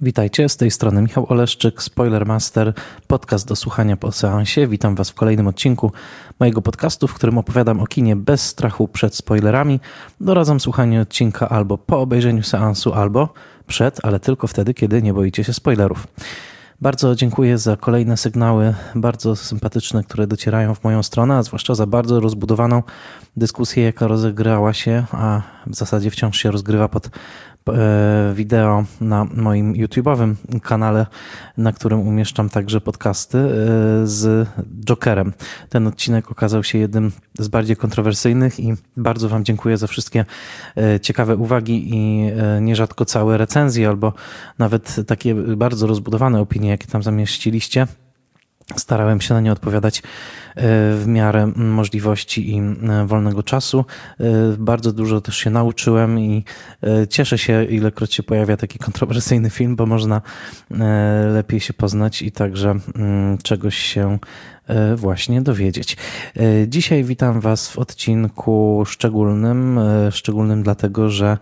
Witajcie, z tej strony Michał Oleszczyk, Spoilermaster, podcast do słuchania po seansie. Witam Was w kolejnym odcinku mojego podcastu, w którym opowiadam o kinie bez strachu przed spoilerami. Doradzam słuchanie odcinka albo po obejrzeniu seansu, albo przed, ale tylko wtedy, kiedy nie boicie się spoilerów. Bardzo dziękuję za kolejne sygnały, bardzo sympatyczne, które docierają w moją stronę, a zwłaszcza za bardzo rozbudowaną dyskusję, jaka rozegrała się, a w zasadzie wciąż się rozgrywa pod wideo na moim YouTube'owym kanale, na którym umieszczam także podcasty z Jokerem. Ten odcinek okazał się jednym z bardziej kontrowersyjnych i bardzo Wam dziękuję za wszystkie ciekawe uwagi i nierzadko całe recenzje albo nawet takie bardzo rozbudowane opinie, jakie tam zamieściliście. Starałem się na nie odpowiadać w miarę możliwości i wolnego czasu. Bardzo dużo też się nauczyłem i cieszę się, ilekroć się pojawia taki kontrowersyjny film, bo można lepiej się poznać i także czegoś się właśnie dowiedzieć. Dzisiaj witam Was w odcinku szczególnym dlatego, że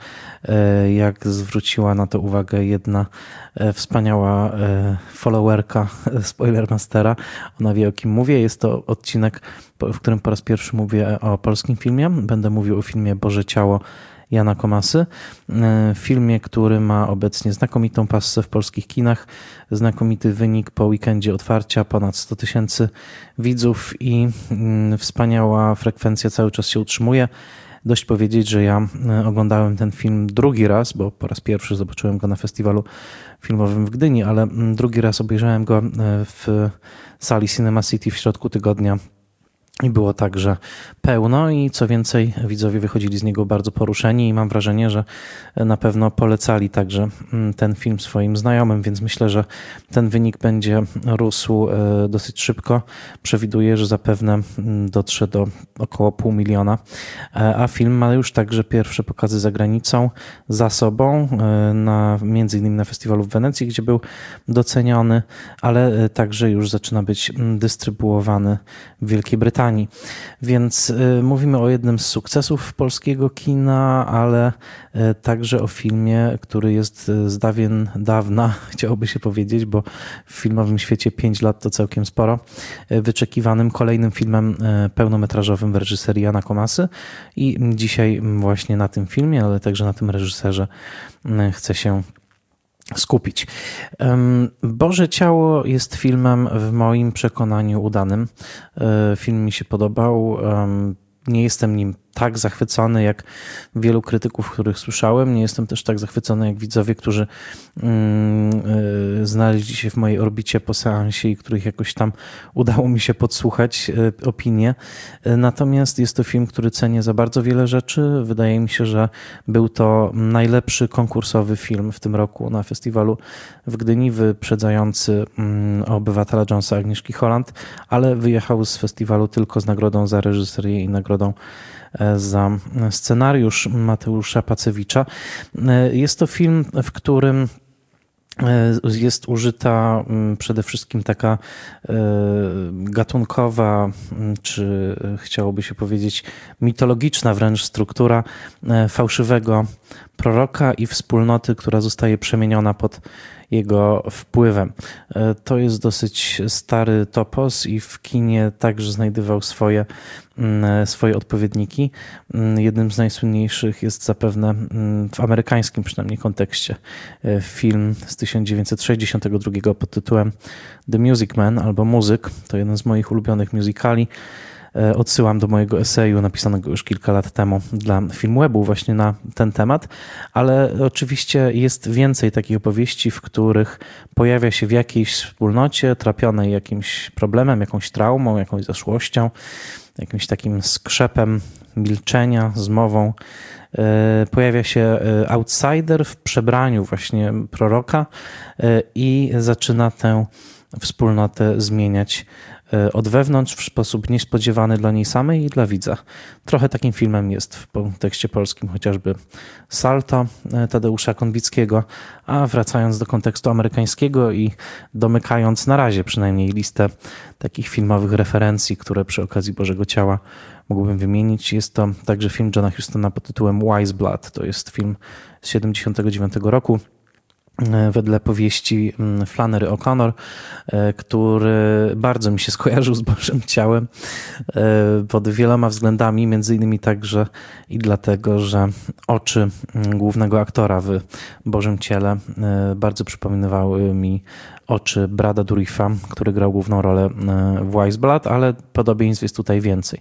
jak zwróciła na to uwagę jedna wspaniała followerka Spoilermastera, ona wie, o kim mówię. Jest to odcinek, w którym po raz pierwszy mówię o polskim filmie. Będę mówił o filmie Boże Ciało Jana Komasy. Filmie, który ma obecnie znakomitą passę w polskich kinach, znakomity wynik po weekendzie otwarcia, ponad 100 000 widzów i wspaniała frekwencja cały czas się utrzymuje. Dość powiedzieć, że ja oglądałem ten film drugi raz, bo po raz pierwszy zobaczyłem go na festiwalu filmowym w Gdyni, ale drugi raz obejrzałem go w sali Cinema City w środku tygodnia. I było także pełno i co więcej, widzowie wychodzili z niego bardzo poruszeni i mam wrażenie, że na pewno polecali także ten film swoim znajomym, więc myślę, że ten wynik będzie rósł dosyć szybko. Przewiduję, że zapewne dotrze do około 500 000, a film ma już także pierwsze pokazy za granicą za sobą, między innymi na festiwalu w Wenecji, gdzie był doceniony, ale także już zaczyna być dystrybuowany w Wielkiej Brytanii. Więc mówimy o jednym z sukcesów polskiego kina, ale także o filmie, który jest z dawna, chciałoby się powiedzieć, bo w filmowym świecie 5 lat to całkiem sporo, wyczekiwanym kolejnym filmem pełnometrażowym w reżyserii Jana Komasy i dzisiaj właśnie na tym filmie, ale także na tym reżyserze chcę się skupić. Boże Ciało jest filmem w moim przekonaniu udanym. Film mi się podobał. Nie jestem nim tak zachwycony jak wielu krytyków, których słyszałem. Nie jestem też tak zachwycony jak widzowie, którzy znaleźli się w mojej orbicie po seansie i których jakoś tam udało mi się podsłuchać opinie. Natomiast jest to film, który cenię za bardzo wiele rzeczy. Wydaje mi się, że był to najlepszy konkursowy film w tym roku na festiwalu w Gdyni, wyprzedzający Obywatela Jonesa Agnieszki Holland, ale wyjechał z festiwalu tylko z nagrodą za reżyserię i nagrodą za scenariusz Mateusza Pacewicza. Jest to film, w którym jest użyta przede wszystkim taka gatunkowa, czy chciałoby się powiedzieć mitologiczna wręcz struktura fałszywego proroka i wspólnoty, która zostaje przemieniona pod jego wpływem. To jest dosyć stary topos i w kinie także znajdował swoje odpowiedniki. Jednym z najsłynniejszych jest zapewne w amerykańskim przynajmniej kontekście film z 1962 pod tytułem The Music Man albo Muzyk. To jeden z moich ulubionych musicali. Odsyłam do mojego eseju napisanego już kilka lat temu dla Filmwebu właśnie na ten temat, ale oczywiście jest więcej takich opowieści, w których pojawia się w jakiejś wspólnocie trapionej jakimś problemem, jakąś traumą, jakąś zaszłością, jakimś takim skrzepem milczenia, zmową. Pojawia się outsider w przebraniu właśnie proroka i zaczyna tę wspólnotę zmieniać od wewnątrz w sposób niespodziewany dla niej samej i dla widza. Trochę takim filmem jest w kontekście polskim chociażby Salto Tadeusza Konwickiego, a wracając do kontekstu amerykańskiego i domykając na razie przynajmniej listę takich filmowych referencji, które przy okazji Bożego Ciała mógłbym wymienić, jest to także film Johna Hustona pod tytułem Wise Blood. To jest film z 1979 roku. wedle powieści Flannery O'Connor, który bardzo mi się skojarzył z Bożym Ciałem pod wieloma względami, między innymi także i dlatego, że oczy głównego aktora w Bożym Ciele bardzo przypominały mi oczy Brada Dourifa, który grał główną rolę w Wise Blood, ale podobieństw jest tutaj więcej.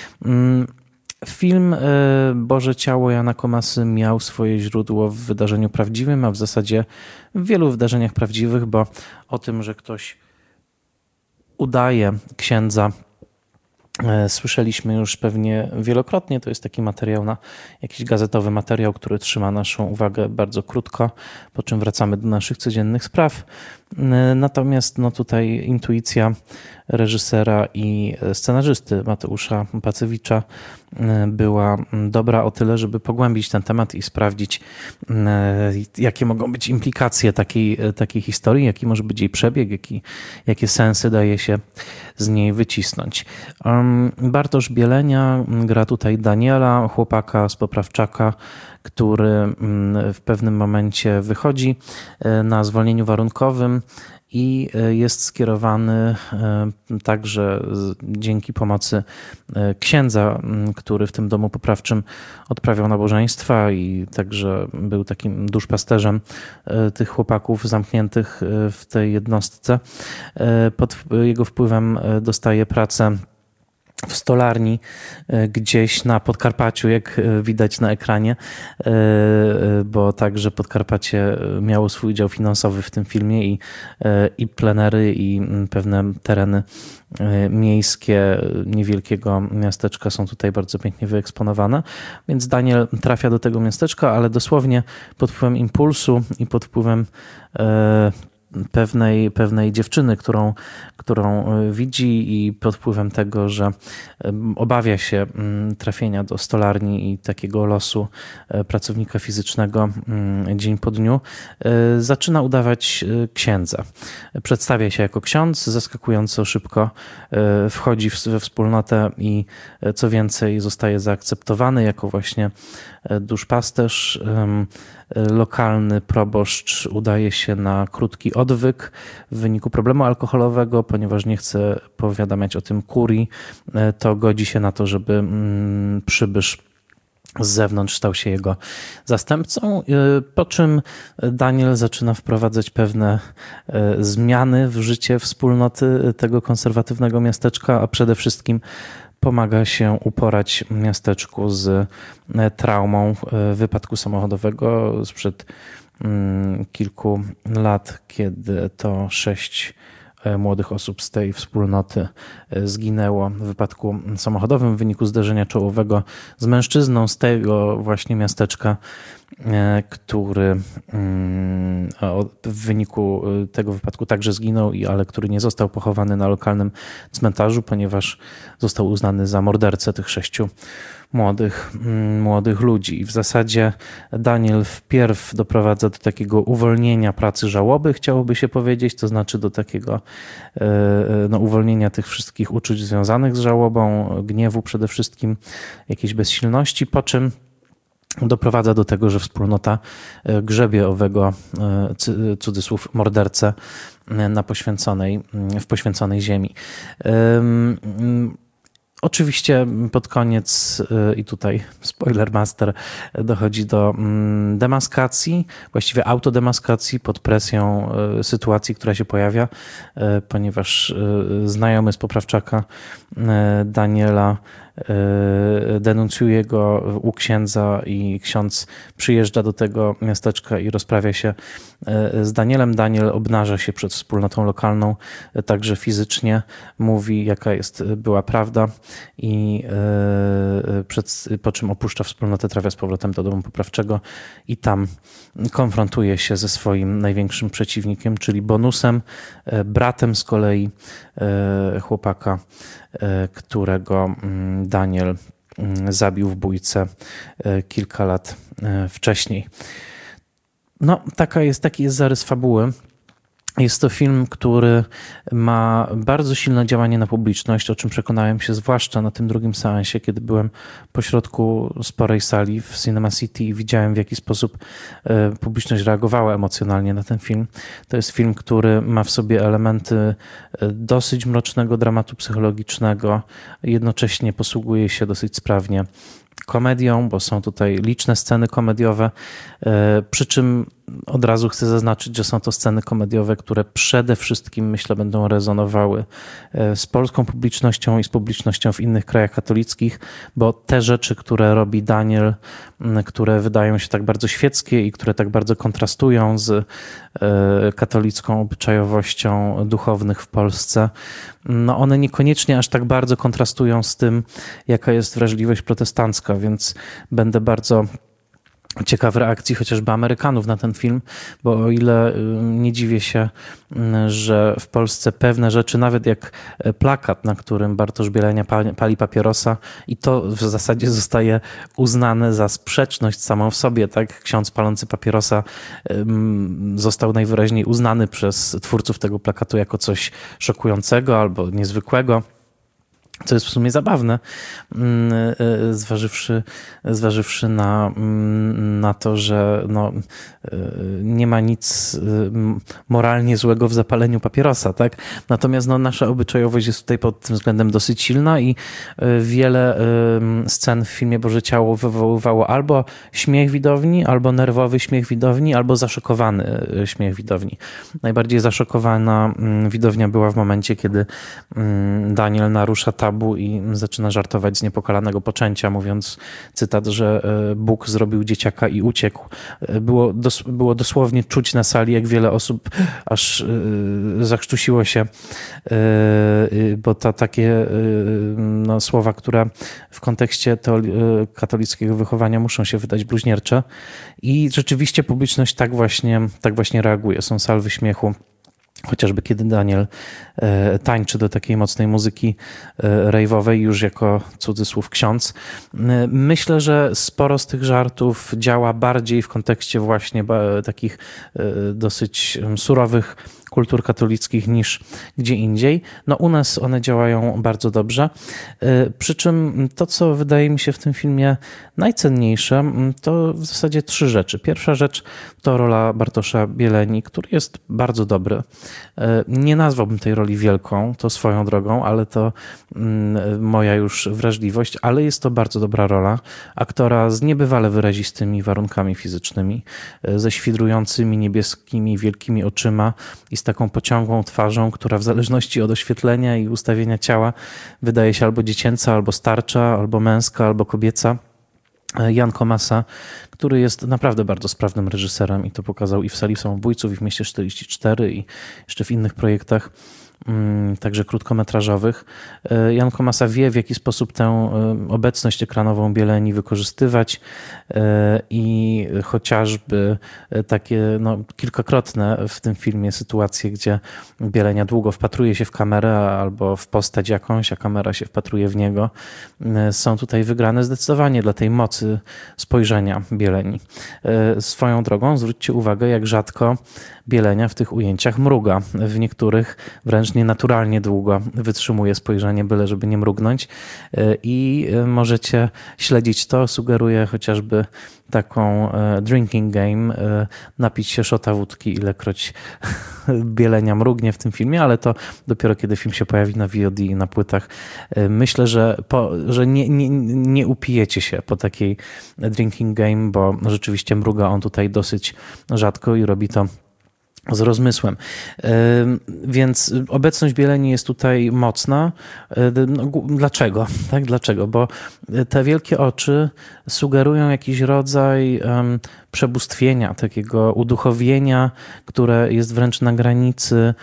Film Boże Ciało Jana Komasy miał swoje źródło w wydarzeniu prawdziwym, a w zasadzie w wielu wydarzeniach prawdziwych, bo o tym, że ktoś udaje księdza, słyszeliśmy już pewnie wielokrotnie. To jest taki materiał jakiś gazetowy materiał, który trzyma naszą uwagę bardzo krótko, po czym wracamy do naszych codziennych spraw. Natomiast tutaj intuicja reżysera i scenarzysty Mateusza Pacewicza była dobra o tyle, żeby pogłębić ten temat i sprawdzić, jakie mogą być implikacje takiej historii, jaki może być jej przebieg, jakie sensy daje się z niej wycisnąć. Bartosz Bielenia gra tutaj Daniela, chłopaka z Poprawczaka, który w pewnym momencie wychodzi na zwolnieniu warunkowym i jest skierowany także dzięki pomocy księdza, który w tym domu poprawczym odprawiał nabożeństwa i także był takim duszpasterzem tych chłopaków zamkniętych w tej jednostce. Pod jego wpływem dostaje pracę w stolarni gdzieś na Podkarpaciu, jak widać na ekranie, bo także Podkarpacie miało swój udział finansowy w tym filmie i plenery, i pewne tereny miejskie niewielkiego miasteczka są tutaj bardzo pięknie wyeksponowane, więc Daniel trafia do tego miasteczka, ale dosłownie pod wpływem impulsu i pod wpływem pewnej dziewczyny, którą widzi i pod wpływem tego, że obawia się trafienia do stolarni i takiego losu pracownika fizycznego dzień po dniu, zaczyna udawać księdza. Przedstawia się jako ksiądz, zaskakująco szybko wchodzi we wspólnotę i co więcej zostaje zaakceptowany jako właśnie duszpasterz. Lokalny proboszcz udaje się na krótki odwyk w wyniku problemu alkoholowego, ponieważ nie chce powiadamiać o tym kurii, to godzi się na to, żeby przybysz z zewnątrz stał się jego zastępcą, po czym Daniel zaczyna wprowadzać pewne zmiany w życie wspólnoty tego konserwatywnego miasteczka, a przede wszystkim pomaga się uporać miasteczku z traumą wypadku samochodowego sprzed kilku lat, kiedy to 6 młodych osób z tej wspólnoty zginęło w wypadku samochodowym w wyniku zderzenia czołowego z mężczyzną z tego właśnie miasteczka, który w wyniku tego wypadku także zginął, ale który nie został pochowany na lokalnym cmentarzu, ponieważ został uznany za mordercę tych 6 młodych ludzi. I w zasadzie Daniel wpierw doprowadza do takiego uwolnienia pracy żałoby, chciałoby się powiedzieć, to znaczy do takiego uwolnienia tych wszystkich uczuć związanych z żałobą, gniewu przede wszystkim, jakiejś bezsilności, po czym doprowadza do tego, że wspólnota grzebie owego, cudzysłów, mordercę w poświęconej ziemi. Oczywiście pod koniec, i tutaj spoiler master, dochodzi do demaskacji, właściwie autodemaskacji pod presją sytuacji, która się pojawia, ponieważ znajomy z Poprawczaka Daniela denuncjuje go u księdza i ksiądz przyjeżdża do tego miasteczka i rozprawia się z Danielem. Daniel obnaża się przed wspólnotą lokalną, także fizycznie mówi, jaka była prawda i po czym opuszcza wspólnotę, trafia z powrotem do domu poprawczego i tam konfrontuje się ze swoim największym przeciwnikiem, czyli Bonusem, bratem z kolei chłopaka, którego Daniel zabił w bójce kilka lat wcześniej. Taki jest zarys fabuły. Jest to film, który ma bardzo silne działanie na publiczność, o czym przekonałem się zwłaszcza na tym drugim seansie, kiedy byłem pośrodku sporej sali w Cinema City i widziałem, w jaki sposób publiczność reagowała emocjonalnie na ten film. To jest film, który ma w sobie elementy dosyć mrocznego dramatu psychologicznego, jednocześnie posługuje się dosyć sprawnie komedią, bo są tutaj liczne sceny komediowe, przy czym od razu chcę zaznaczyć, że są to sceny komediowe, które przede wszystkim, myślę, będą rezonowały z polską publicznością i z publicznością w innych krajach katolickich, bo te rzeczy, które robi Daniel, które wydają się tak bardzo świeckie i które tak bardzo kontrastują z katolicką obyczajowością duchownych w Polsce, no one niekoniecznie aż tak bardzo kontrastują z tym, jaka jest wrażliwość protestancka, więc będę bardzo ciekaw reakcji chociażby Amerykanów na ten film, bo o ile nie dziwię się, że w Polsce pewne rzeczy, nawet jak plakat, na którym Bartosz Bielenia pali papierosa i to w zasadzie zostaje uznane za sprzeczność samą w sobie, tak? Ksiądz palący papierosa został najwyraźniej uznany przez twórców tego plakatu jako coś szokującego albo niezwykłego. Co jest w sumie zabawne, zważywszy na to, że no, nie ma nic moralnie złego w zapaleniu papierosa, tak? Natomiast no, nasza obyczajowość jest tutaj pod tym względem dosyć silna i wiele scen w filmie Boże Ciało wywoływało albo śmiech widowni, albo nerwowy śmiech widowni, albo zaszokowany śmiech widowni. Najbardziej zaszokowana widownia była w momencie, kiedy Daniel narusza tabu i zaczyna żartować z niepokalanego poczęcia, mówiąc, cytat, że Bóg zrobił dzieciaka i uciekł. Było dosłownie czuć na sali, jak wiele osób aż zakrztusiło się, bo to takie no, słowa, które w kontekście katolickiego wychowania muszą się wydać bluźniercze i rzeczywiście publiczność tak właśnie reaguje. Są salwy śmiechu. Chociażby kiedy Daniel tańczy do takiej mocnej muzyki rave'owej już jako cudzysłów ksiądz. Myślę, że sporo z tych żartów działa bardziej w kontekście właśnie takich dosyć surowych kultur katolickich niż gdzie indziej. No u nas one działają bardzo dobrze. Przy czym to, co wydaje mi się w tym filmie najcenniejsze, to w zasadzie 3 rzeczy. Pierwsza rzecz to rola Bartosza Bieleni, który jest bardzo dobry. Nie nazwałbym tej roli wielką, to swoją drogą, ale to moja już wrażliwość, ale jest to bardzo dobra rola. Aktora z niebywale wyrazistymi warunkami fizycznymi, ze świdrującymi niebieskimi, wielkimi oczyma i z taką pociągłą twarzą, która w zależności od oświetlenia i ustawienia ciała wydaje się albo dziecięca, albo starcza, albo męska, albo kobieca. Jan Komasa, który jest naprawdę bardzo sprawnym reżyserem i to pokazał i w Sali Samobójców, i w Mieście 44 i jeszcze w innych projektach, także krótkometrażowych. Jan Komasa wie, w jaki sposób tę obecność ekranową Bieleni wykorzystywać i chociażby takie no, kilkakrotne w tym filmie sytuacje, gdzie Bielenia długo wpatruje się w kamerę albo w postać jakąś, a kamera się wpatruje w niego, są tutaj wygrane zdecydowanie dla tej mocy spojrzenia Bieleni. Swoją drogą zwróćcie uwagę, jak rzadko Bielenia w tych ujęciach mruga. W niektórych wręcz nienaturalnie długo wytrzymuje spojrzenie, byle żeby nie mrugnąć i możecie śledzić to. Sugeruję chociażby taką drinking game, napić się szota wódki, ilekroć Bielenia mrugnie w tym filmie, ale to dopiero kiedy film się pojawi na VOD i na płytach. Myślę, że nie upijecie się po takiej drinking game, bo rzeczywiście mruga on tutaj dosyć rzadko i robi to z rozmysłem. Więc obecność Bieleni jest tutaj mocna. Dlaczego? Tak, dlaczego? Bo te wielkie oczy sugerują jakiś rodzaj przebóstwienia, takiego uduchowienia, które jest wręcz na granicy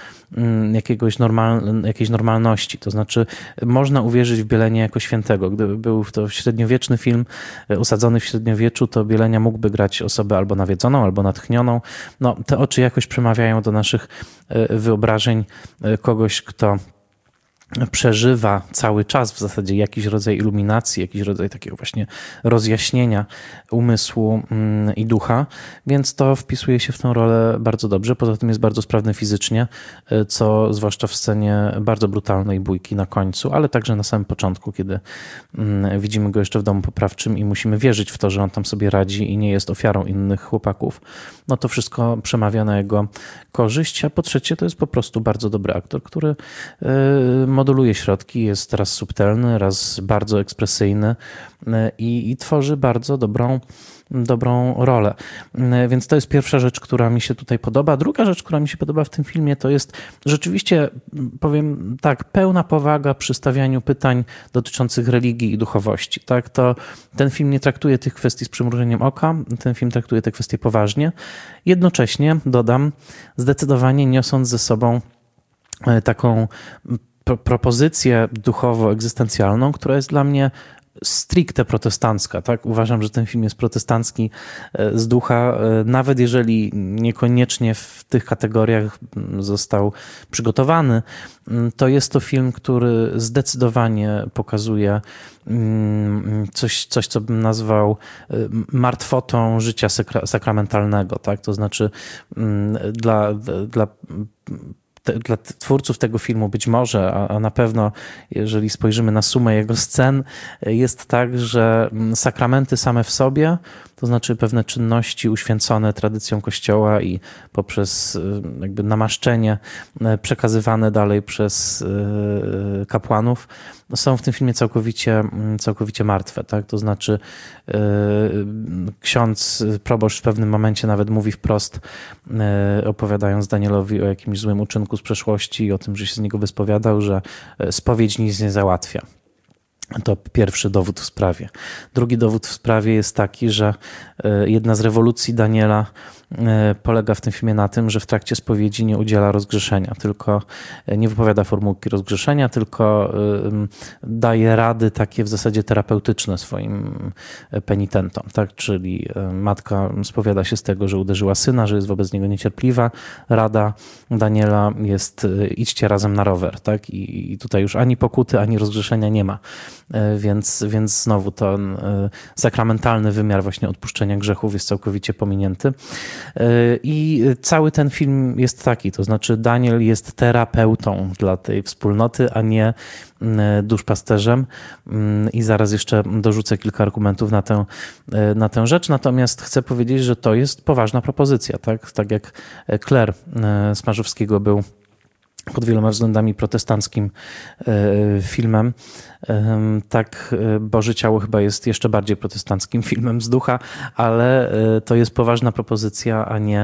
jakiejś normalności. To znaczy można uwierzyć w Bielenię jako świętego. Gdyby był to średniowieczny film usadzony w średniowieczu, to Bielenia mógłby grać osobę albo nawiedzoną, albo natchnioną. No, te oczy jakoś przemawiają do naszych wyobrażeń kogoś, kto przeżywa cały czas w zasadzie jakiś rodzaj iluminacji, jakiś rodzaj takiego właśnie rozjaśnienia umysłu i ducha, więc to wpisuje się w tę rolę bardzo dobrze. Poza tym jest bardzo sprawny fizycznie, co zwłaszcza w scenie bardzo brutalnej bójki na końcu, ale także na samym początku, kiedy widzimy go jeszcze w domu poprawczym i musimy wierzyć w to, że on tam sobie radzi i nie jest ofiarą innych chłopaków, no to wszystko przemawia na jego korzyść, a po trzecie to jest po prostu bardzo dobry aktor, który moduluje środki, jest raz subtelny, raz bardzo ekspresyjny i tworzy bardzo dobrą rolę. Więc to jest pierwsza rzecz, która mi się tutaj podoba. Druga rzecz, która mi się podoba w tym filmie, to jest rzeczywiście, powiem tak, pełna powaga przy stawianiu pytań dotyczących religii i duchowości. Tak? Ten film nie traktuje tych kwestii z przymrużeniem oka, ten film traktuje te kwestie poważnie. Jednocześnie, dodam, zdecydowanie niosąc ze sobą taką propozycję duchowo-egzystencjalną, która jest dla mnie stricte protestancka. Tak? Uważam, że ten film jest protestancki z ducha, nawet jeżeli niekoniecznie w tych kategoriach został przygotowany, to jest to film, który zdecydowanie pokazuje coś co bym nazwał martwotą życia sakramentalnego. Tak? To znaczy dla twórców tego filmu być może, a na pewno jeżeli spojrzymy na sumę jego scen, jest tak, że sakramenty same w sobie, to znaczy pewne czynności uświęcone tradycją Kościoła i poprzez jakby namaszczenie przekazywane dalej przez kapłanów, są w tym filmie całkowicie martwe. Tak? To znaczy ksiądz proboszcz w pewnym momencie nawet mówi wprost, opowiadając Danielowi o jakimś złym uczynku z przeszłości i o tym, że się z niego wyspowiadał, że spowiedź nic nie załatwia. To pierwszy dowód w sprawie. Drugi dowód w sprawie jest taki, że jedna z rewolucji Daniela polega w tym filmie na tym, że w trakcie spowiedzi nie udziela rozgrzeszenia, tylko nie wypowiada formułki rozgrzeszenia, tylko daje rady takie w zasadzie terapeutyczne swoim penitentom. Tak? Czyli matka spowiada się z tego, że uderzyła syna, że jest wobec niego niecierpliwa. Rada Daniela jest: idźcie razem na rower. Tak? I tutaj już ani pokuty, ani rozgrzeszenia nie ma. Więc znowu ten sakramentalny wymiar właśnie odpuszczenia grzechów jest całkowicie pominięty. I cały ten film jest taki, to znaczy Daniel jest terapeutą dla tej wspólnoty, a nie duszpasterzem i zaraz jeszcze dorzucę kilka argumentów na tę rzecz, natomiast chcę powiedzieć, że to jest poważna propozycja, tak jak Claire Smarzowskiego był pod wieloma względami protestanckim filmem, tak Boże Ciało chyba jest jeszcze bardziej protestanckim filmem z ducha, ale to jest poważna propozycja, a nie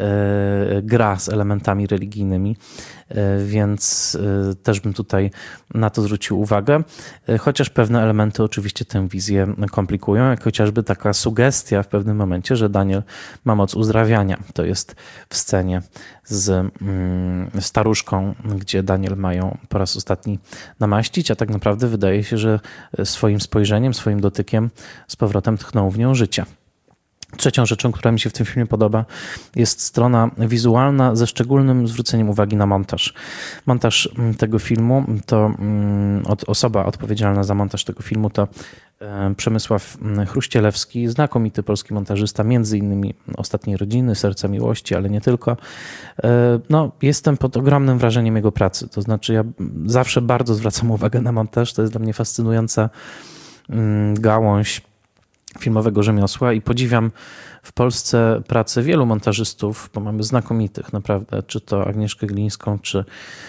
gra z elementami religijnymi, więc też bym tutaj na to zwrócił uwagę, chociaż pewne elementy oczywiście tę wizję komplikują, jak chociażby taka sugestia w pewnym momencie, że Daniel ma moc uzdrawiania. To jest w scenie z staruszką, gdzie Daniel ma ją po raz ostatni namaścić, a tak naprawdę wydaje się, że swoim spojrzeniem, swoim dotykiem z powrotem tchnął w nią życie. Trzecią rzeczą, która mi się w tym filmie podoba, jest strona wizualna ze szczególnym zwróceniem uwagi na montaż. Montaż tego filmu to osoba odpowiedzialna za montaż tego filmu to Przemysław Chruścielewski, znakomity polski montażysta, między innymi Ostatniej rodziny, Serca miłości, ale nie tylko. No, jestem pod ogromnym wrażeniem jego pracy. To znaczy ja zawsze bardzo zwracam uwagę na montaż. To jest dla mnie fascynująca gałąź filmowego rzemiosła i podziwiam w Polsce pracę wielu montażystów, bo mamy znakomitych naprawdę, czy to Agnieszkę Glińską, czy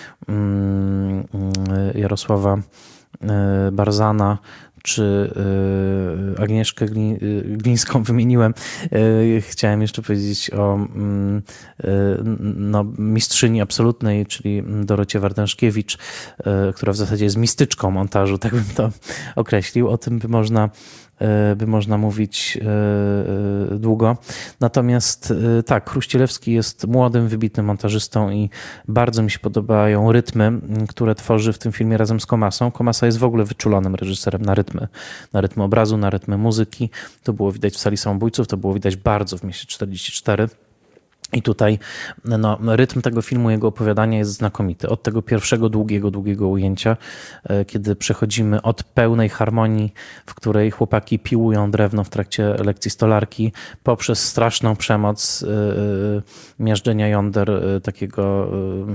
Jarosława Barzana, czy Agnieszkę Glińską wymieniłem. Chciałem jeszcze powiedzieć o mistrzyni absolutnej, czyli Dorocie Wardężkiewicz, która w zasadzie jest mistyczką montażu, tak bym to określił. O tym by można mówić długo. Natomiast tak, Chruścielewski jest młodym, wybitnym montażystą i bardzo mi się podobają rytmy, które tworzy w tym filmie razem z Komasą. Komasa jest w ogóle wyczulonym reżyserem na rytmy obrazu, na rytmy muzyki. To było widać w Sali Samobójców, to było widać bardzo w Mieście 44. I tutaj rytm tego filmu, jego opowiadania jest znakomity. Od tego pierwszego długiego ujęcia, kiedy przechodzimy od pełnej harmonii, w której chłopaki piłują drewno w trakcie lekcji stolarki, poprzez straszną przemoc miażdżenia jąder, takiego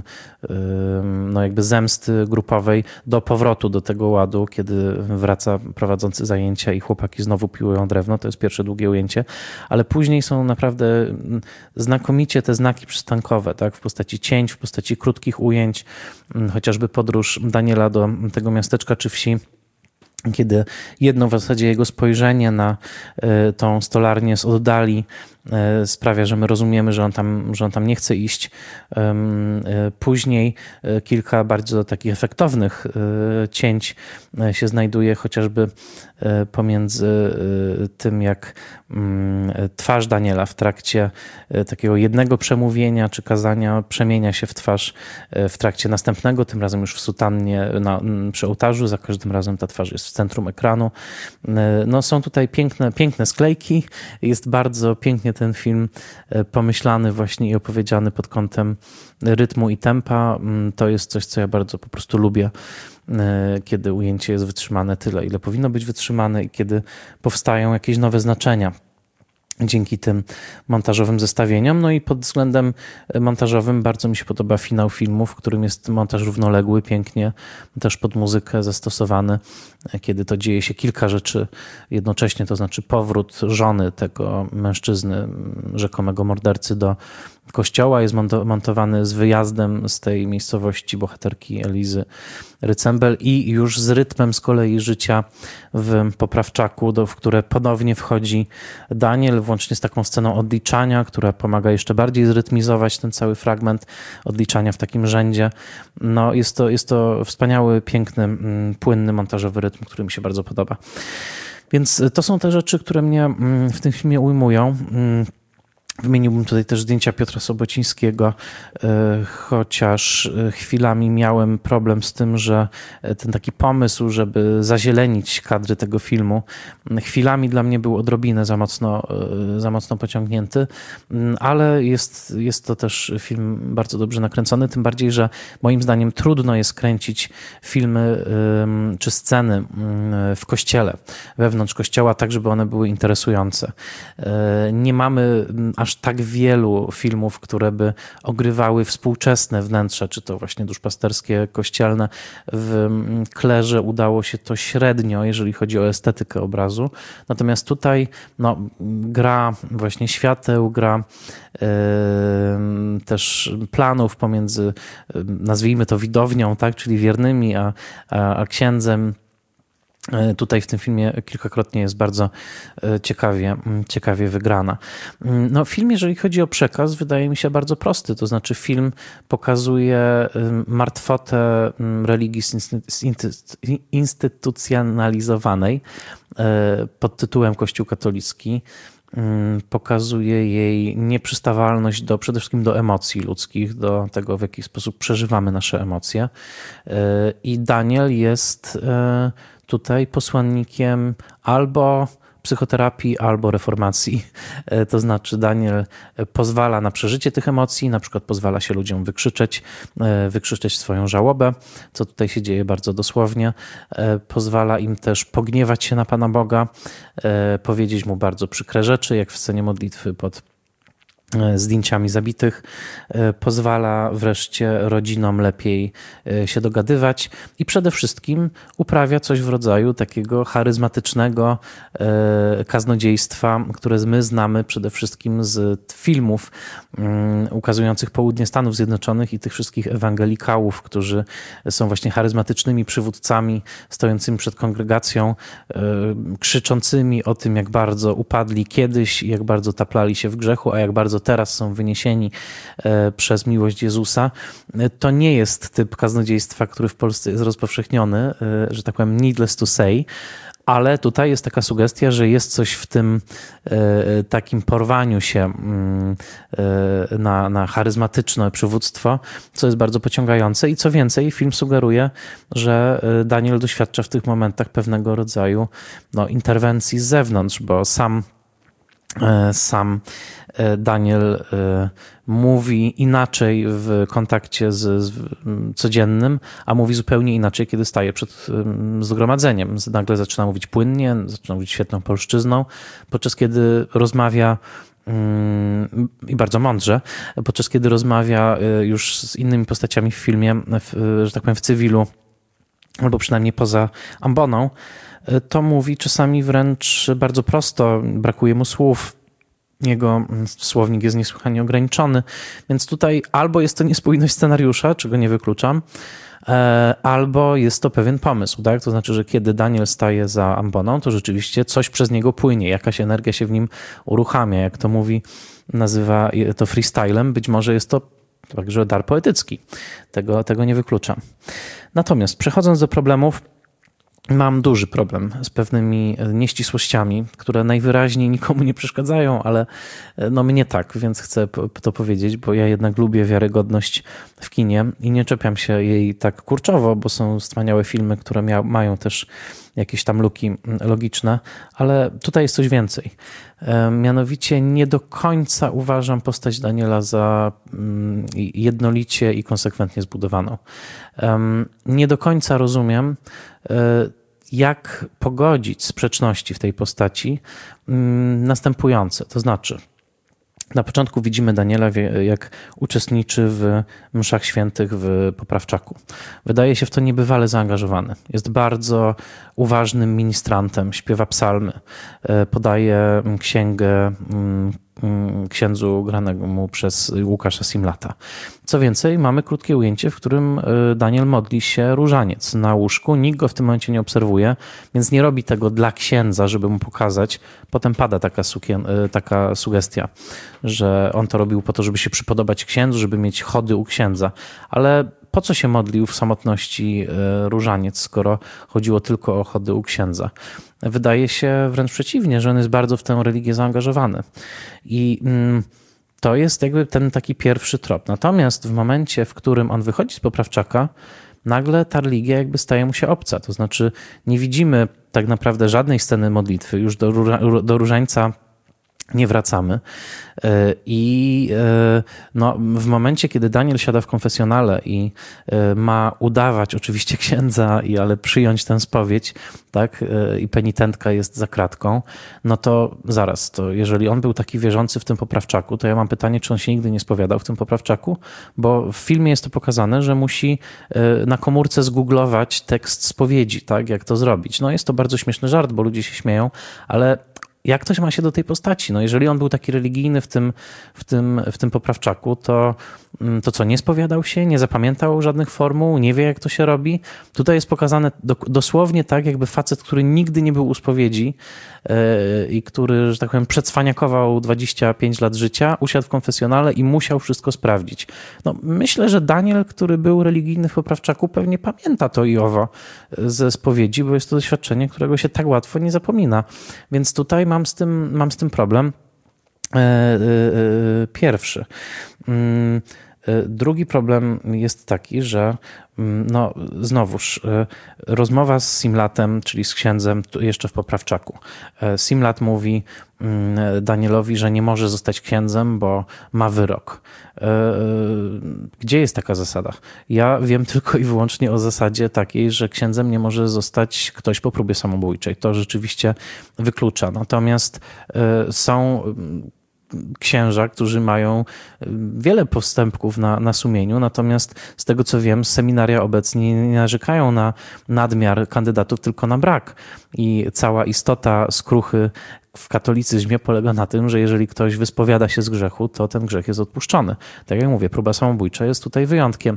jakby zemsty grupowej, do powrotu do tego ładu, kiedy wraca prowadzący zajęcia i chłopaki znowu piłują drewno. To jest pierwsze długie ujęcie, ale później są naprawdę znakomicie te znaki przystankowe, tak, w postaci cięć, w postaci krótkich ujęć, chociażby podróż Daniela do tego miasteczka czy wsi, kiedy jedno w zasadzie jego spojrzenie na tą stolarnię z oddali sprawia, że my rozumiemy, że on tam nie chce iść. Później kilka bardzo takich efektownych cięć się znajduje, chociażby pomiędzy tym, jak twarz Daniela w trakcie takiego jednego przemówienia czy kazania przemienia się w twarz w trakcie następnego, tym razem już w sutannie przy ołtarzu. Za każdym razem ta twarz jest w centrum ekranu. No, są tutaj piękne sklejki. Jest bardzo pięknie ten film pomyślany właśnie i opowiedziany pod kątem rytmu i tempa. To jest coś, co ja bardzo po prostu lubię, kiedy ujęcie jest wytrzymane tyle, ile powinno być wytrzymane i kiedy powstają jakieś nowe znaczenia dzięki tym montażowym zestawieniom. No i pod względem montażowym bardzo mi się podoba finał filmu, w którym jest montaż równoległy, pięknie też pod muzykę zastosowany, kiedy to dzieje się kilka rzeczy jednocześnie, to znaczy powrót żony tego mężczyzny, rzekomego mordercy, do kościoła, jest montowany z wyjazdem z tej miejscowości bohaterki Elizy Rycembel i już z rytmem z kolei życia w Poprawczaku, w które ponownie wchodzi Daniel, włącznie z taką sceną odliczania, która pomaga jeszcze bardziej zrytmizować ten cały fragment odliczania w takim rzędzie. No, jest to wspaniały, piękny, płynny montażowy rytm, który mi się bardzo podoba. Więc to są te rzeczy, które mnie w tym filmie ujmują. Wymieniłbym tutaj też zdjęcia Piotra Sobocińskiego, chociaż chwilami miałem problem z tym, że ten taki pomysł, żeby zazielenić kadry tego filmu, chwilami dla mnie był odrobinę za mocno pociągnięty, ale jest to też film bardzo dobrze nakręcony, tym bardziej, że moim zdaniem trudno jest kręcić filmy czy sceny w kościele, wewnątrz kościoła, tak żeby one były interesujące. Nie mamy aż tak wielu filmów, które by ogrywały współczesne wnętrza, czy to właśnie duszpasterskie, kościelne. W Klerze udało się to średnio, jeżeli chodzi o estetykę obrazu. Natomiast tutaj gra właśnie świateł, gra też planów pomiędzy, nazwijmy to widownią, tak, czyli wiernymi, a księdzem. Tutaj w tym filmie kilkakrotnie jest bardzo ciekawie wygrana. No, film, jeżeli chodzi o przekaz, wydaje mi się bardzo prosty. To znaczy film pokazuje martwotę religii instytucjonalizowanej pod tytułem Kościół katolicki. Pokazuje jej nieprzystawalność przede wszystkim do emocji ludzkich, do tego, w jaki sposób przeżywamy nasze emocje. I Daniel jest tutaj posłannikiem albo psychoterapii, albo reformacji. To znaczy Daniel pozwala na przeżycie tych emocji, na przykład pozwala się ludziom wykrzyczeć swoją żałobę, co tutaj się dzieje bardzo dosłownie. Pozwala im też pogniewać się na Pana Boga, powiedzieć mu bardzo przykre rzeczy, jak w scenie modlitwy pod zdjęciami zabitych, pozwala wreszcie rodzinom lepiej się dogadywać i przede wszystkim uprawia coś w rodzaju takiego charyzmatycznego kaznodziejstwa, które my znamy przede wszystkim z filmów ukazujących południe Stanów Zjednoczonych i tych wszystkich ewangelikałów, którzy są właśnie charyzmatycznymi przywódcami stojącymi przed kongregacją, krzyczącymi o tym, jak bardzo upadli kiedyś, jak bardzo taplali się w grzechu, a jak bardzo teraz są wyniesieni przez miłość Jezusa. To nie jest typ kaznodziejstwa, który w Polsce jest rozpowszechniony, że tak powiem, needless to say, ale tutaj jest taka sugestia, że jest coś w tym takim porwaniu się na charyzmatyczne przywództwo, co jest bardzo pociągające i co więcej, film sugeruje, że Daniel doświadcza w tych momentach pewnego rodzaju interwencji z zewnątrz, bo sam sam Daniel mówi inaczej w kontakcie codziennym, a mówi zupełnie inaczej, kiedy staje przed zgromadzeniem. Nagle zaczyna mówić płynnie, zaczyna mówić świetną polszczyzną, podczas kiedy rozmawia i bardzo mądrze, podczas kiedy rozmawia już z innymi postaciami w filmie, że tak powiem w cywilu, albo przynajmniej poza amboną, to mówi czasami wręcz bardzo prosto, brakuje mu słów. Jego słownik jest niesłychanie ograniczony, więc tutaj albo jest to niespójność scenariusza, czego nie wykluczam, albo jest to pewien pomysł, tak? To znaczy, że kiedy Daniel staje za amboną, to rzeczywiście coś przez niego płynie, jakaś energia się w nim uruchamia, jak to mówi, nazywa to freestylem, być może jest to także dar poetycki, tego nie wykluczam. Natomiast przechodząc do problemów, mam duży problem z pewnymi nieścisłościami, które najwyraźniej nikomu nie przeszkadzają, ale no mnie tak, więc chcę to powiedzieć, bo ja jednak lubię wiarygodność w kinie i nie czepiam się jej tak kurczowo, bo są wspaniałe filmy, które mają też jakieś tam luki logiczne, ale tutaj jest coś więcej. Mianowicie nie do końca uważam postać Daniela za jednolicie i konsekwentnie zbudowaną. Nie do końca rozumiem, jak pogodzić sprzeczności w tej postaci następujące. To znaczy, na początku widzimy Daniela, jak uczestniczy w mszach świętych w Poprawczaku. Wydaje się w to niebywale zaangażowany. Jest bardzo uważnym ministrantem, śpiewa psalmy, podaje księgę księdzu granemu przez Łukasza Simlata. Co więcej, mamy krótkie ujęcie, w którym Daniel modli się różaniec na łóżku. Nikt go w tym momencie nie obserwuje, więc nie robi tego dla księdza, żeby mu pokazać. Potem pada taka sugestia, że on to robił po to, żeby się przypodobać księdzu, żeby mieć chody u księdza. Ale po co się modlił w samotności różaniec, skoro chodziło tylko o chody u księdza? Wydaje się wręcz przeciwnie, że on jest bardzo w tę religię zaangażowany. I to jest jakby ten taki pierwszy trop. Natomiast w momencie, w którym on wychodzi z Poprawczaka, nagle ta religia jakby staje mu się obca. To znaczy nie widzimy tak naprawdę żadnej sceny modlitwy. Już do różańca nie wracamy. I no, w momencie, kiedy Daniel siada w konfesjonale i ma udawać oczywiście księdza, ale przyjąć tę spowiedź, tak, i penitentka jest za kratką, no to zaraz, to jeżeli on był taki wierzący w tym Poprawczaku, to ja mam pytanie, czy on się nigdy nie spowiadał w tym Poprawczaku, bo w filmie jest to pokazane, że musi na komórce zgooglować tekst spowiedzi, tak, jak to zrobić. No jest to bardzo śmieszny żart, bo ludzie się śmieją, ale jak ktoś ma się do tej postaci? No jeżeli on był taki religijny w tym Poprawczaku, to co, nie spowiadał się, nie zapamiętał żadnych formuł, nie wie jak to się robi? Tutaj jest pokazane dosłownie tak, jakby facet, który nigdy nie był u spowiedzi i który, że tak powiem, przecwaniakował 25 lat życia, usiadł w konfesjonale i musiał wszystko sprawdzić. No, myślę, że Daniel, który był religijny w Poprawczaku, pewnie pamięta to i owo ze spowiedzi, bo jest to doświadczenie, którego się tak łatwo nie zapomina. Więc tutaj mam z tym problem pierwszy. Drugi problem jest taki, że no znowuż rozmowa z Simlatem, czyli z księdzem jeszcze w Poprawczaku. Simlat mówi Danielowi, że nie może zostać księdzem, bo ma wyrok. Gdzie jest taka zasada? Ja wiem tylko i wyłącznie o zasadzie takiej, że księdzem nie może zostać ktoś po próbie samobójczej. To rzeczywiście wyklucza. Natomiast są księża, którzy mają wiele postępków na sumieniu, natomiast z tego co wiem, seminaria obecnie nie narzekają na nadmiar kandydatów, tylko na brak. I cała istota skruchy w katolicyzmie polega na tym, że jeżeli ktoś wyspowiada się z grzechu, to ten grzech jest odpuszczony. Tak jak mówię, próba samobójcza jest tutaj wyjątkiem.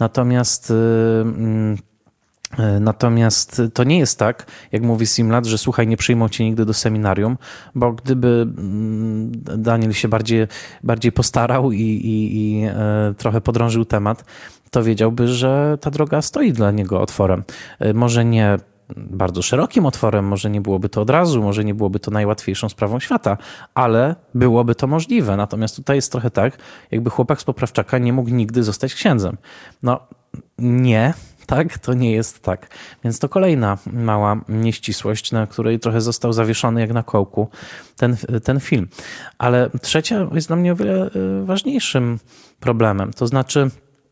Natomiast to nie jest tak, jak mówi Simlat, że słuchaj, nie przyjmą cię nigdy do seminarium, bo gdyby Daniel się bardziej postarał i trochę podrążył temat, to wiedziałby, że ta droga stoi dla niego otworem. Może nie bardzo szerokim otworem, może nie byłoby to od razu, może nie byłoby to najłatwiejszą sprawą świata, ale byłoby to możliwe. Natomiast tutaj jest trochę tak, jakby chłopak z Poprawczaka nie mógł nigdy zostać księdzem. No nie, tak, to nie jest tak. Więc to kolejna mała nieścisłość, na której trochę został zawieszony jak na kołku ten film. Ale trzecia jest dla mnie o wiele ważniejszym problemem. To znaczy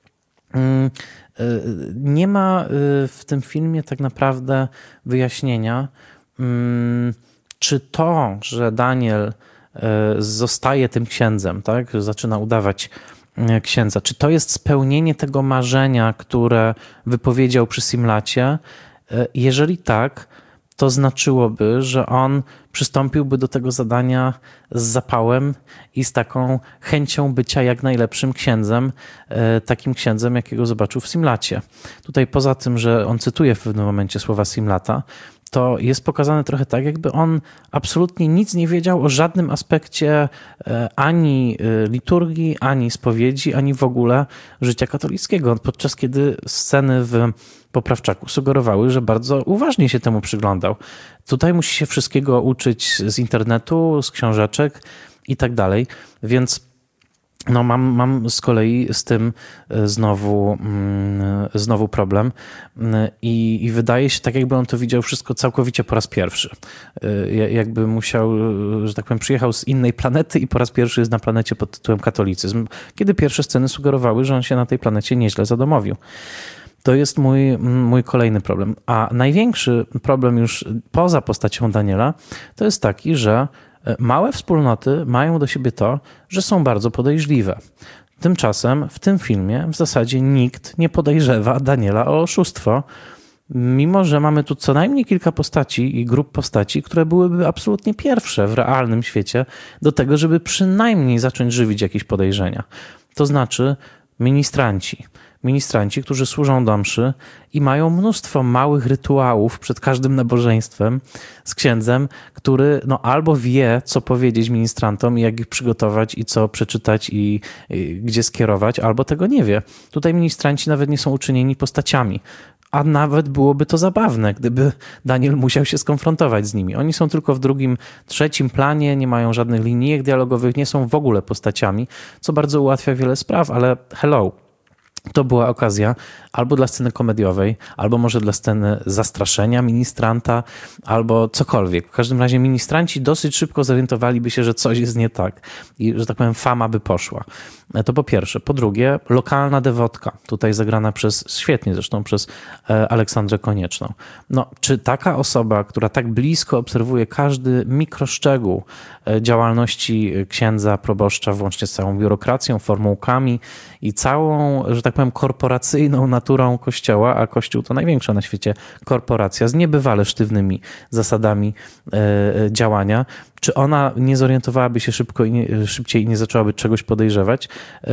nie ma w tym filmie tak naprawdę wyjaśnienia, czy to, że Daniel zostaje tym księdzem, tak, zaczyna udawać księdza, czy to jest spełnienie tego marzenia, które wypowiedział przy Simlacie? Jeżeli tak, to znaczyłoby, że on przystąpiłby do tego zadania z zapałem i z taką chęcią bycia jak najlepszym księdzem, takim księdzem, jakiego zobaczył w Simlacie. Tutaj poza tym, że on cytuje w pewnym momencie słowa Simlata, to jest pokazane trochę tak, jakby on absolutnie nic nie wiedział o żadnym aspekcie ani liturgii, ani spowiedzi, ani w ogóle życia katolickiego, podczas kiedy sceny w Poprawczaku sugerowały, że bardzo uważnie się temu przyglądał. Tutaj musi się wszystkiego uczyć z internetu, z książeczek i tak dalej, więc no mam z kolei z tym znowu problem i wydaje się tak, jakby on to widział wszystko całkowicie po raz pierwszy. Jakby musiał, że tak powiem, przyjechał z innej planety i po raz pierwszy jest na planecie pod tytułem katolicyzm, kiedy pierwsze sceny sugerowały, że on się na tej planecie nieźle zadomowił. To jest mój kolejny problem. A największy problem już poza postacią Daniela to jest taki, że małe wspólnoty mają do siebie to, że są bardzo podejrzliwe. Tymczasem w tym filmie w zasadzie nikt nie podejrzewa Daniela o oszustwo, mimo że mamy tu co najmniej kilka postaci i grup postaci, które byłyby absolutnie pierwsze w realnym świecie do tego, żeby przynajmniej zacząć żywić jakieś podejrzenia. To znaczy ministranci, którzy służą do mszy i mają mnóstwo małych rytuałów przed każdym nabożeństwem z księdzem, który no albo wie, co powiedzieć ministrantom i jak ich przygotować i co przeczytać i gdzie skierować, albo tego nie wie. Tutaj ministranci nawet nie są uczynieni postaciami. A nawet byłoby to zabawne, gdyby Daniel musiał się skonfrontować z nimi. Oni są tylko w drugim, trzecim planie, nie mają żadnych linijek dialogowych, nie są w ogóle postaciami, co bardzo ułatwia wiele spraw, ale hello. To była okazja albo dla sceny komediowej, albo może dla sceny zastraszenia ministranta, albo cokolwiek. W każdym razie ministranci dosyć szybko zorientowaliby się, że coś jest nie tak i, że tak powiem, fama by poszła. To po pierwsze. Po drugie, lokalna dewotka, tutaj zagrana świetnie zresztą przez Aleksandrę Konieczną. No, czy taka osoba, która tak blisko obserwuje każdy mikroszczegół działalności księdza, proboszcza, włącznie z całą biurokracją, formułkami i całą, że tak powiem, korporacyjną naturą Kościoła, a Kościół to największa na świecie korporacja z niebywale sztywnymi zasadami działania, czy ona nie zorientowałaby się szybciej i nie zaczęłaby czegoś podejrzewać?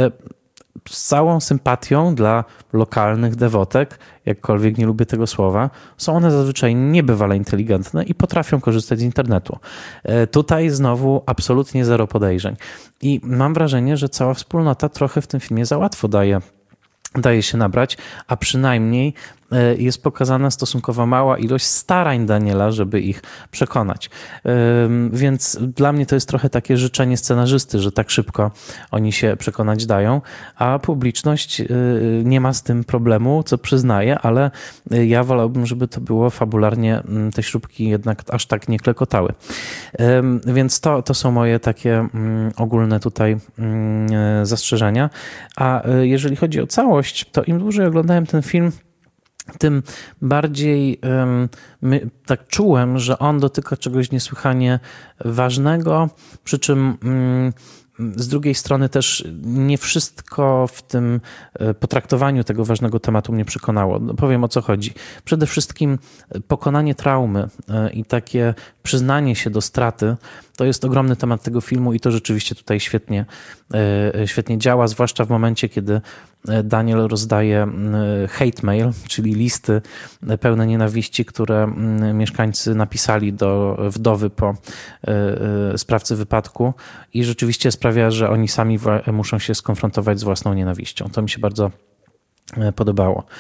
Z całą sympatią dla lokalnych dewotek, jakkolwiek nie lubię tego słowa, są one zazwyczaj niebywale inteligentne i potrafią korzystać z internetu. Tutaj znowu absolutnie zero podejrzeń. I mam wrażenie, że cała wspólnota trochę w tym filmie za łatwo daje się nabrać, a przynajmniej jest pokazana stosunkowo mała ilość starań Daniela, żeby ich przekonać. Więc dla mnie to jest trochę takie życzenie scenarzysty, że tak szybko oni się przekonać dają, a publiczność nie ma z tym problemu, co przyznaję, ale ja wolałbym, żeby to było fabularnie, te śrubki jednak aż tak nie klekotały. Więc to są moje takie ogólne tutaj zastrzeżenia. A jeżeli chodzi o całość, to im dłużej oglądałem ten film, tym bardziej tak czułem, że on dotyka czegoś niesłychanie ważnego, przy czym z drugiej strony też nie wszystko w tym potraktowaniu tego ważnego tematu mnie przekonało. Powiem, o co chodzi. Przede wszystkim pokonanie traumy i takie przyznanie się do straty to jest ogromny temat tego filmu i to rzeczywiście tutaj świetnie działa, zwłaszcza w momencie, kiedy Daniel rozdaje hate mail, czyli listy pełne nienawiści, które mieszkańcy napisali do wdowy po sprawcy wypadku i rzeczywiście sprawia, że oni sami muszą się skonfrontować z własną nienawiścią. To mi się bardzo podobało.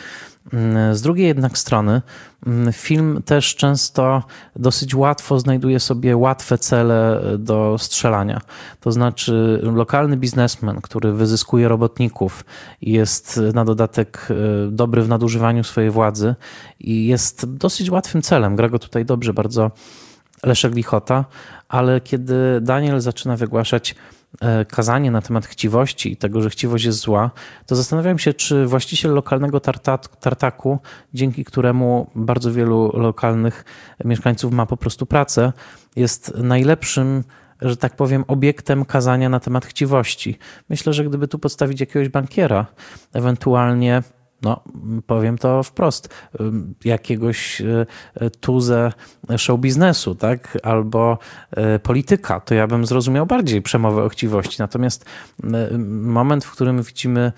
Z drugiej jednak strony film też często dosyć łatwo znajduje sobie łatwe cele do strzelania. To znaczy lokalny biznesmen, który wyzyskuje robotników i jest na dodatek dobry w nadużywaniu swojej władzy i jest dosyć łatwym celem. Gra go tutaj dobrze bardzo Leszek Lichota, ale kiedy Daniel zaczyna wygłaszać kazanie na temat chciwości i tego, że chciwość jest zła, to zastanawiam się, czy właściciel lokalnego tartaku, dzięki któremu bardzo wielu lokalnych mieszkańców ma po prostu pracę, jest najlepszym, że tak powiem, obiektem kazania na temat chciwości. Myślę, że gdyby tu postawić jakiegoś bankiera, ewentualnie powiem to wprost, jakiegoś tuzę show biznesu, tak? Albo polityka, to ja bym zrozumiał bardziej przemowę o chciwości. Natomiast moment, w którym widzimy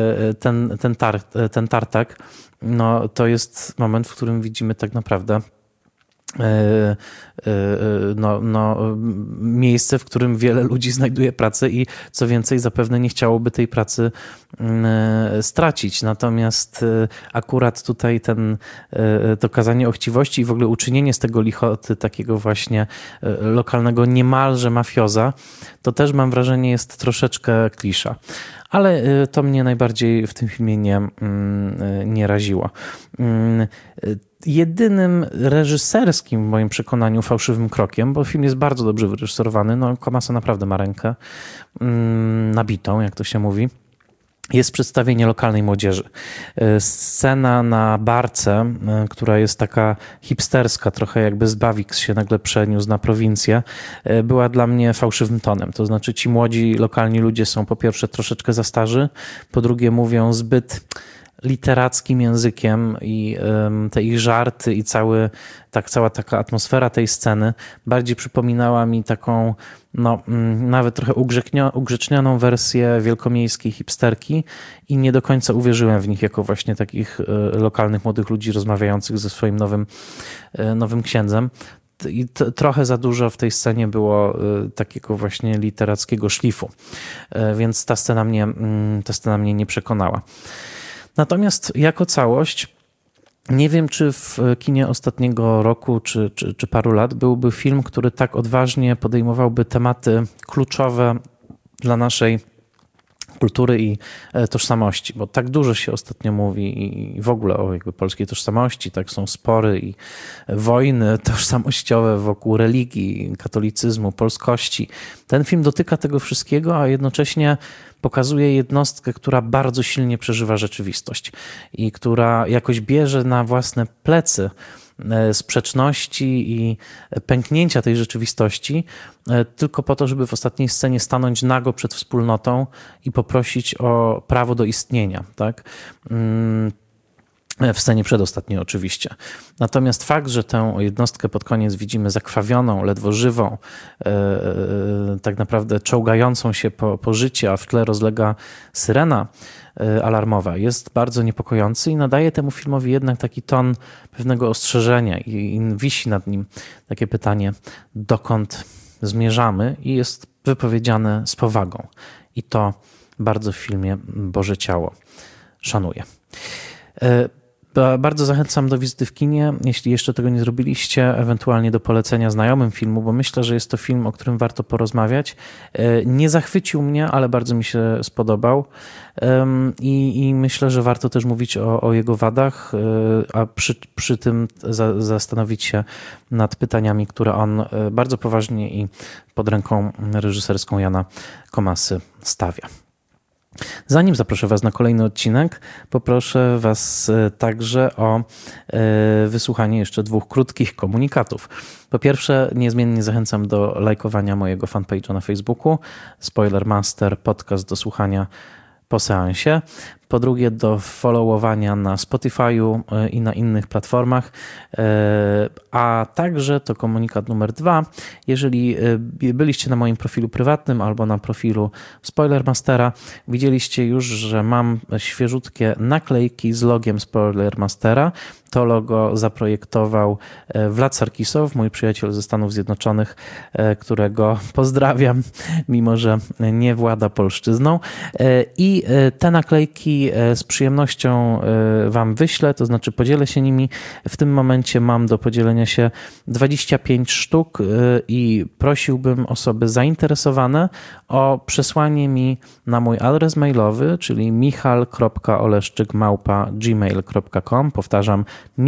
ten tartak, to jest moment, w którym widzimy tak naprawdę miejsce, w którym wiele ludzi znajduje pracę i co więcej zapewne nie chciałoby tej pracy stracić. Natomiast akurat tutaj to kazanie o chciwości i w ogóle uczynienie z tego Lichoty takiego właśnie lokalnego niemalże mafioza, to też mam wrażenie jest troszeczkę klisza. Ale to mnie najbardziej w tym filmie nie raziło. Jedynym reżyserskim, w moim przekonaniu, fałszywym krokiem, bo film jest bardzo dobrze wyreżyserowany, Komasa naprawdę ma rękę nabitą, jak to się mówi, jest przedstawienie lokalnej młodzieży. Scena na barce, która jest taka hipsterska, trochę jakby z Bawix się nagle przeniósł na prowincję, była dla mnie fałszywym tonem. To znaczy ci młodzi, lokalni ludzie są po pierwsze troszeczkę za starzy, po drugie mówią zbyt literackim językiem i te ich żarty i cała taka atmosfera tej sceny bardziej przypominała mi taką nawet trochę ugrzecznioną wersję wielkomiejskiej hipsterki i nie do końca uwierzyłem w nich jako właśnie takich lokalnych młodych ludzi rozmawiających ze swoim nowym księdzem. I trochę za dużo w tej scenie było takiego właśnie literackiego szlifu, więc ta scena mnie nie przekonała. Natomiast jako całość nie wiem, czy w kinie ostatniego roku czy paru lat byłby film, który tak odważnie podejmowałby tematy kluczowe dla naszej kultury i tożsamości, bo tak dużo się ostatnio mówi i w ogóle o jakby polskiej tożsamości, tak są spory i wojny tożsamościowe wokół religii, katolicyzmu, polskości. Ten film dotyka tego wszystkiego, a jednocześnie pokazuje jednostkę, która bardzo silnie przeżywa rzeczywistość i która jakoś bierze na własne plecy sprzeczności i pęknięcia tej rzeczywistości tylko po to, żeby w ostatniej scenie stanąć nago przed wspólnotą i poprosić o prawo do istnienia, tak? W scenie przedostatniej oczywiście. Natomiast fakt, że tę jednostkę pod koniec widzimy zakrwawioną, ledwo żywą, tak naprawdę czołgającą się po życie, a w tle rozlega syrena alarmowa, jest bardzo niepokojący i nadaje temu filmowi jednak taki ton pewnego ostrzeżenia i wisi nad nim takie pytanie, dokąd zmierzamy, i jest wypowiedziane z powagą. I to bardzo w filmie Boże Ciało szanuję. Bardzo zachęcam do wizyty w kinie, jeśli jeszcze tego nie zrobiliście, ewentualnie do polecenia znajomym filmu, bo myślę, że jest to film, o którym warto porozmawiać. Nie zachwycił mnie, ale bardzo mi się spodobał i myślę, że warto też mówić o jego wadach, a przy tym zastanowić się nad pytaniami, które on bardzo poważnie i pod ręką reżyserską Jana Komasy stawia. Zanim zaproszę Was na kolejny odcinek, poproszę Was także o wysłuchanie jeszcze 2 krótkich komunikatów. Po pierwsze, niezmiennie zachęcam do lajkowania mojego fanpage'a na Facebooku, Spoilermaster, podcast do słuchania po seansie. Po drugie, do followowania na Spotify'u i na innych platformach, a także to komunikat numer 2. Jeżeli byliście na moim profilu prywatnym albo na profilu Spoilermastera, widzieliście już, że mam świeżutkie naklejki z logiem Spoilermastera. To logo zaprojektował Vlad Sarkisow, mój przyjaciel ze Stanów Zjednoczonych, którego pozdrawiam, mimo że nie włada polszczyzną. I te naklejki i z przyjemnością Wam wyślę, to znaczy podzielę się nimi. W tym momencie mam do podzielenia się 25 sztuk i prosiłbym osoby zainteresowane o przesłanie mi na mój adres mailowy, czyli michal.oleszczyk@gmail.com. Powtarzam,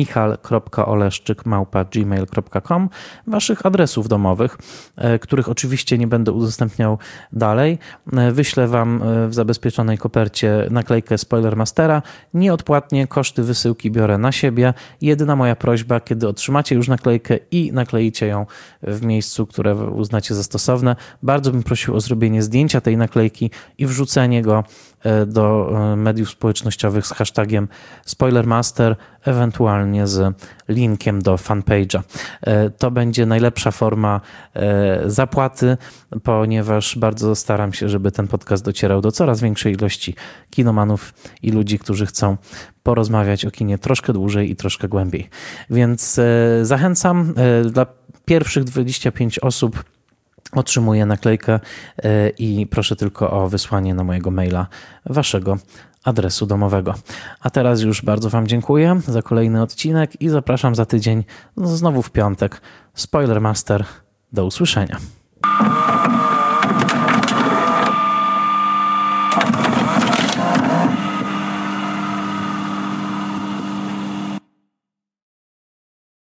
michal.oleszczyk@gmail.com waszych adresów domowych, których oczywiście nie będę udostępniał dalej. Wyślę Wam w zabezpieczonej kopercie naklejkę Spoilermastera. Nieodpłatnie koszty wysyłki biorę na siebie. Jedyna moja prośba, kiedy otrzymacie już naklejkę i nakleicie ją w miejscu, które uznacie za stosowne, bardzo bym prosił o zrobienie zdjęcia tej naklejki i wrzucenie go do mediów społecznościowych z hashtagiem Spoilermaster, ewentualnie z linkiem do fanpage'a. To będzie najlepsza forma zapłaty, ponieważ bardzo staram się, żeby ten podcast docierał do coraz większej ilości kinomanów i ludzi, którzy chcą porozmawiać o kinie troszkę dłużej i troszkę głębiej. Więc zachęcam. Dla pierwszych 25 osób otrzymuję naklejkę i proszę tylko o wysłanie na mojego maila waszego adresu domowego. A teraz już bardzo Wam dziękuję za kolejny odcinek i zapraszam za tydzień, znowu w piątek. Spoilermaster. Do usłyszenia.